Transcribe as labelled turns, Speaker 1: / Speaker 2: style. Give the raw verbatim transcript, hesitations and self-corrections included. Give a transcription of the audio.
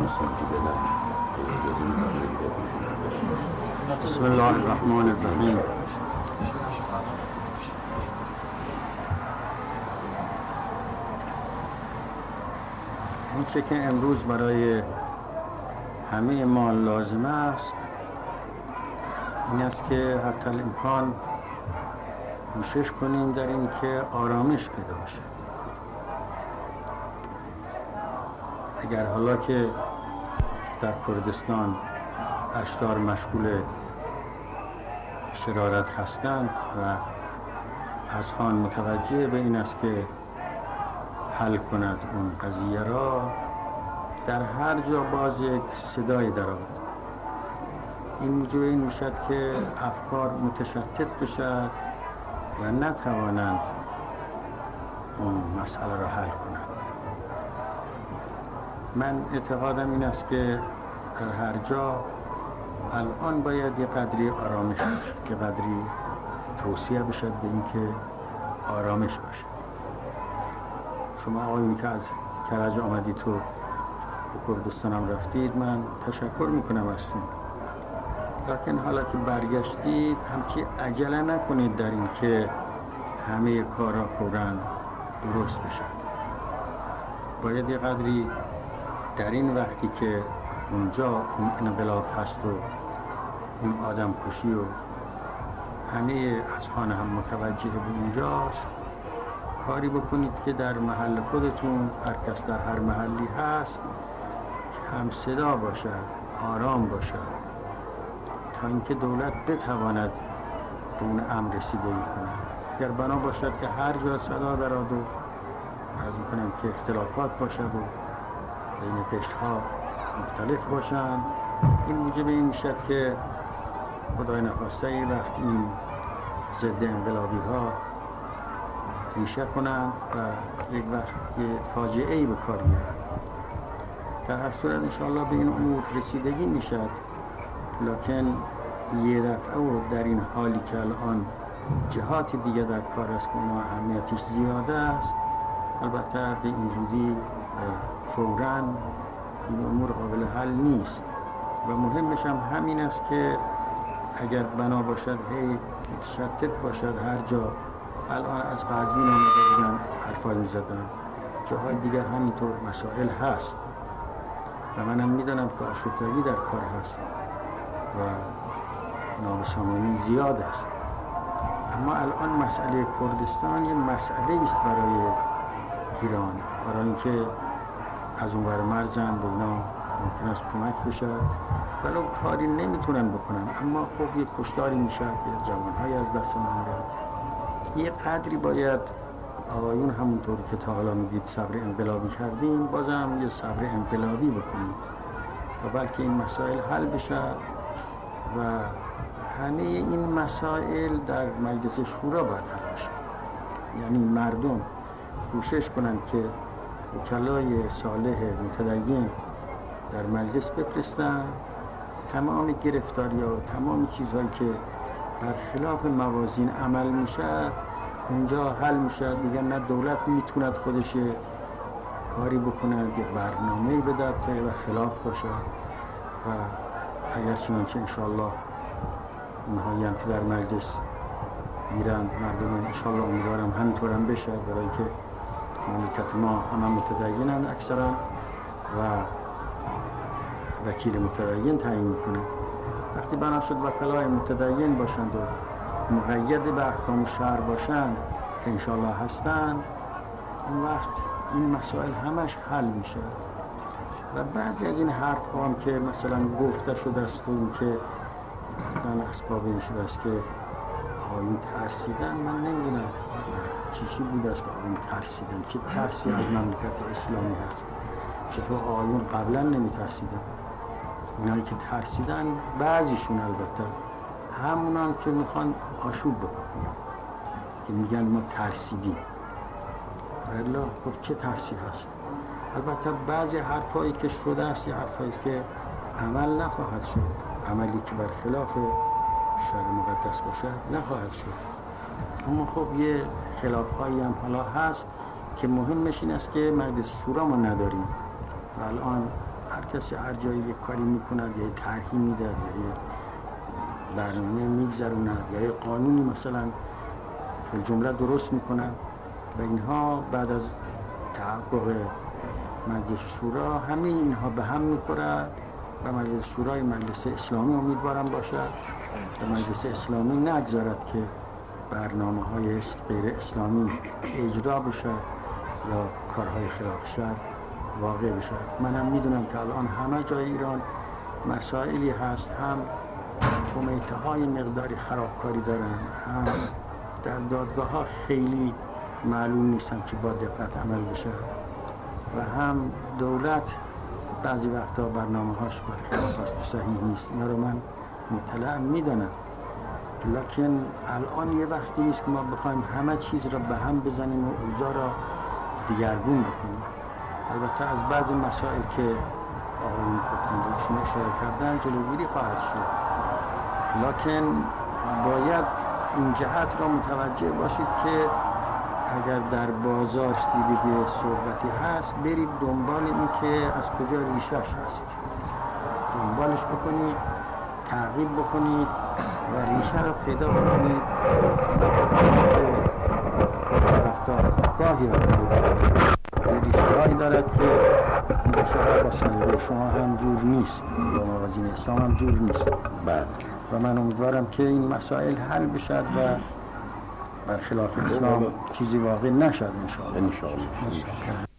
Speaker 1: بسم الله الرحمن الرحیم. اونچه که امروز برای همه ما لازم است این است که حتی الامکان کوشش کنیم در این که آرامش پیدا باشد. اگر حالا که در کردستان اشرار مشغول شرارت هستند و اذهان متوجه به این است که حل کند اون قضیه را، در هر جا باز یک صدای درآمد. این موجب این میشد که افکار متشتت بشد و نتوانند اون مسئله را حل کنند. من اعتقادم این است که در هر جا الان باید یه قدری آرامش باشد، که قدری توصیه بشد به این که آرامش باشد. شما آقایون که از کرج آمدید تو به کردستان هم رفتید، من تشکر میکنم ازتون. لکن حالا که برگشتید همچی عجله نکنید در این که همه کارا فوراً درست بشد. باید یه قدری در این وقتی که اونجا اون انقلاب هست و اون آدم کشی و همه اذهان هم متوجه به اونجاست، کاری بکنید که در محل خودتون هر کس در هر محلی هست هم صدا باشد، آرام باشد، تا اینکه دولت بتواند به اون امر رسیدگی کند. اگر بنا باشد که هر جا صدا درآد و عرض می‌کنم که اختلافات باشد و بین قشرها مختلف باشند، این موجب این میشد که خدای نخواسته ای وقت این ضد انقلابی ها ریشه کنند و یک وقت یه فاجعه ای به کار میارند. در هر صورت انشاءالله به این امور رسیدگی میشد، لکن یه دفعه و در این حالی که الان جهات دیگه در کار است که اونها اهمیتش زیاده است، البته به این زودی فوراً این امور قابل حل نیست. و مهمش هم همین است که اگر بنا باشد هی متشتت باشد هر جا، الان از قزوین آمده بودن حرفای می‌زدن، جاهای دیگر همینطور مسائل هست و منم میدانم که آشفتگی در کار هست و نابسامانی زیاد است. اما الان مسئله کردستان یه مسئله است برای ایران، برای اینکه از اون ور مرزن به اینا ممکن است کمک بشه، ولو کاری نمیتونن بکنن، اما خب یه کشتاری میشه، یه جوانهایی از دست میرن. یه قدری باید آقایون همونطور که تا حالا میگید صبر انقلابی کردیم، بازم یه صبر انقلابی بکنیم تا بلکه این مسائل حل بشه و همه این مسائل در مجلس شورا باید حل بشه. یعنی مردم کوشش کنن که وکلای صالح متدین در مجلس بفرستن، تمام گرفتاری ها و تمام چیزهایی که برخلاف موازین عمل میشه اونجا حل میشه. دیگه نه دولت میتوند خودش کاری بکنه، یه برنامه‌ای بده تا و خلاف باشه و اگر چنانچه انشاءالله اونهایی هم که در مجلس میرن مردم انشاءالله امیدوارم همینطور هم بشه، برای که مملکت ما همه متدینند اکثرا و وکیل متدین تعیین میکنه. وقتی بنا شد وکلای متدین باشند و مقید به احکام شرع باشند که انشاءالله هستند، اون وقت این مسائل همش حل میشه. و بعضی از این حرف هم که مثلا گفته شده است و این که مثلا اسباب این شده است که آقایون ترسیدن، من نمیدونم چی چی بوده است که آقایون ترسیدن، چه ترسی از مملکت اسلامی هست، چطور آقایون قبلا نمی ترسیدن. اینایی که ترسیدن بعضیشون البته همونان که میخوان آشوب بکنن، که میگن ما ترسیدیم. والله خب چه ترسی هست؟ البته بعضی حرفایی که شده است یه حرفایی که عمل نخواهد شد، عملی که برخلاف شرع مقدس باشه نخواهد شد. اما خب یه خلاف‌هایی هم حالا هست که مهمش این است که مجلس شورا ما نداریم و الان هر کسی هر جایی یک کاری میکند یا طرحی میداد یا یه برنامه میگذروند یا یه قانونی مثلا که جمله درست میکنند و اینها بعد از تحقق مجلس شورا همه اینها به هم میخورد و مجلس شورای مجلس اسلامی امیدوارم باشد و مجلس اسلامی نگذارد که برنامه های غیر اسلامی اجرا بشه یا کارهای خلاف شرع واقع بشه. منم میدونم که الان همه جای ایران مسائلی هست، هم کمیته های مقداری خرابکاری دارن، هم در دادگاه ها خیلی معلوم نیستن که با دقت عمل بشه و هم دولت بعضی وقتا برنامه هاش برخلاف است و صحیح نیست. اینا رو من مطلع میدونم، لکن الان یه وقتی نیست که ما بخوایم همه چیز را به هم بزنیم و اوضاع را دیگرگون بکنیم. البته از بعضی مسائل که آقایون گفتند شما اشاره کردن جلوگیری خواهد شد، لکن باید این جهت را متوجه باشید که اگر در بازار دیدید صحبتی هست، برید دنبال این که از کجا ریشش هست، دنبالش بکنید، تعقیب بکنید و ریشه را پیدا بکنید. گاهی ریشه هایی دارد که مشابه با سلیقه شما هم جور نیست، با موازین اسلام هم دور نیست. و من امیدوارم که این مسائل حل بشد و برخلاف اسلام چیزی واقع نشد انشاءالله.